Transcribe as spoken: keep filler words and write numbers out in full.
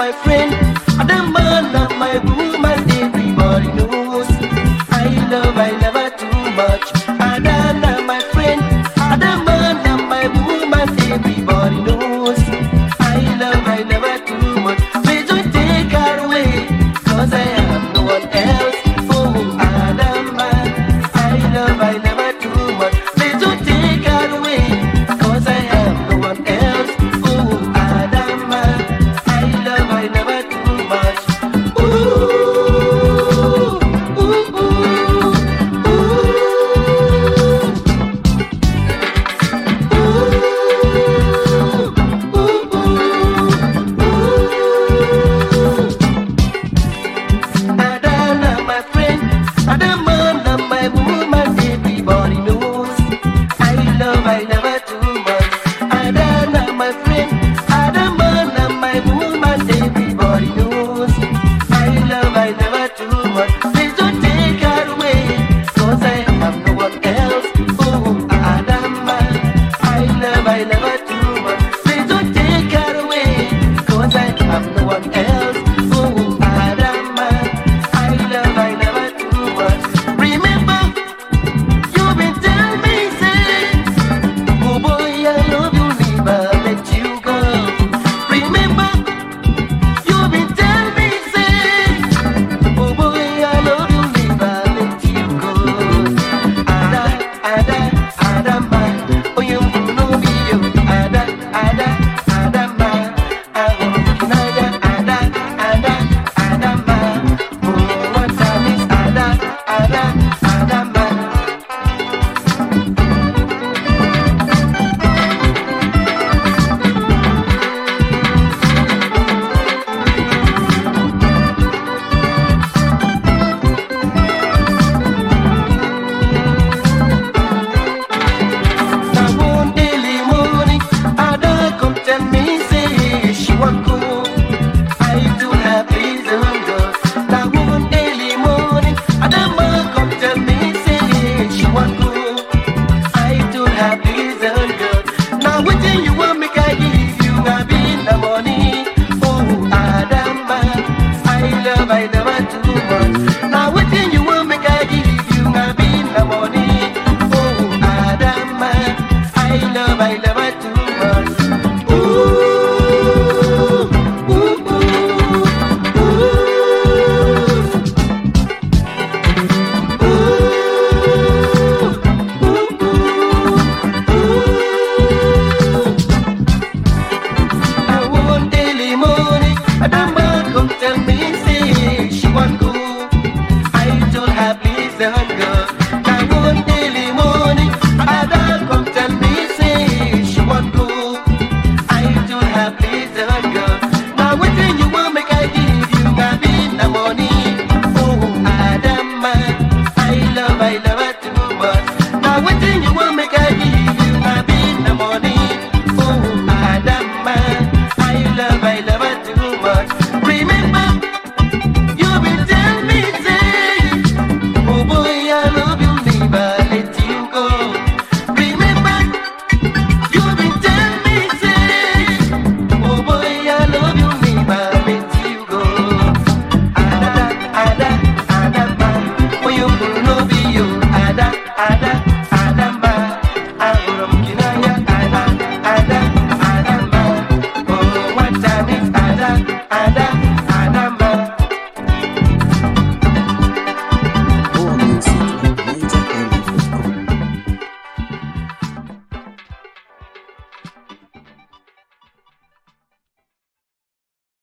my friend, the man of my woman, everybody knows. I love, I love her too much. Adana, my friend, the man of my woman, everybody knows. I love, I love her too much. Please don't take her away, cause I have no one else. Oh, Adama, I love, I love her too much. Please don't take her away, cause I have no one else. Oh, Adama, I love, I love her too much. Ooh, ooh, ooh, ooh. Adana, my friend, the man of my woman, everybody knows. I love, I love her too much. Adana, my friend, the man of my woman, everybody knows. I love, I love her too much. Please don't take her away, cause I have no one else. Oh, Adama, I love, I love her too much. Please don't take her away, cause I have no one else. Oh, Adama, I love, I love her too much. Remember, you've been telling me, say, oh boy, I love you, never let you go. Remember, you've been telling me, say, oh boy, I love you, never let you go. Ada, Ada, Adama, oh you know me, you. Ada, Ada, Adama, I want to know ya. Ada, Ada, Adama, oh what time is Ada, Ada, Adama. Now one early morning, Ada come tell me,